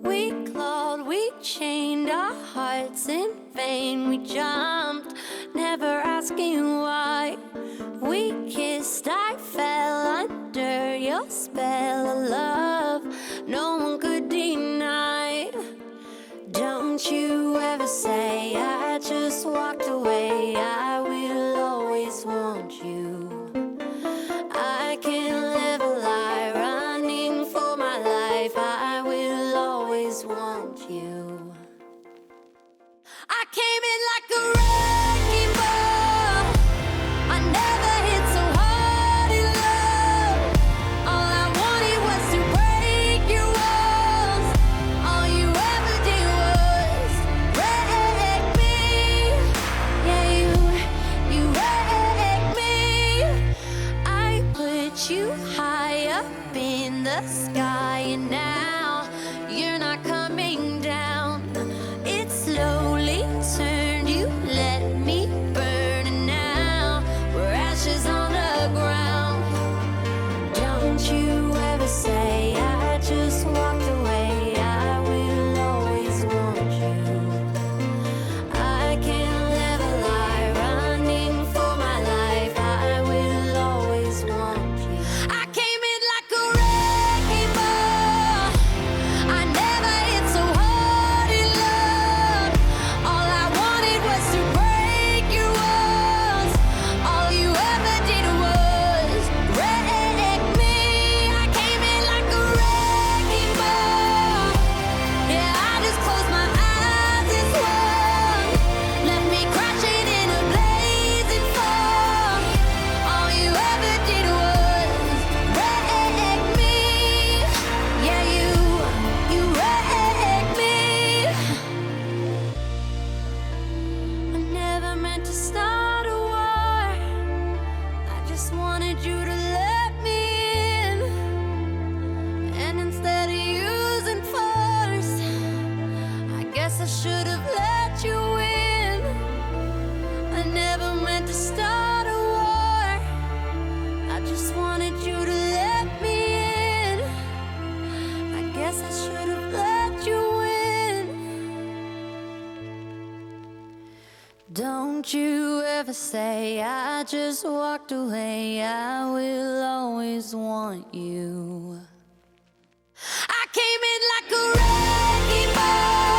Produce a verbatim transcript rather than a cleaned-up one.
We clawed, we chained our hearts in vain. We jumped, never asking why. We kissed, I fell under your spell of love no one could deny. Don't you ever say I just walked away. I will always want you. I can't live a lie running for my life. I will always want you. I came in like a wrecking ball. I never hit so hard in love. All I wanted was to break your walls. All you ever did was wreck me. Yeah, you, you wrecked me. I put you high up in the sky, and now you're not coming down. It slowly turned, you let me burn, and now we're ashes on the ground. Don't you ever say I just walked away. I will always want you. I can't live a lie running for my life. I will always want you. I came in like a wrecking ball. I never hit so hard in love. All I wanted was to break your walls. All you ever did was wreck me. I came in like a wrecking ball. Yeah, I just closed my eyes and swung. Left me crashing in a blazing fall. All you ever did was wreck me. Yeah, you, you wrecked me. I never meant to start a war. I just wanted you to let me in. And instead of using force, I guess I should have let you in. I never meant to start a war. I just wanted you to let me in. I guess I should have let you in. Don't you ever say I just walked away. I will always want you. I came in like a wrecking ball.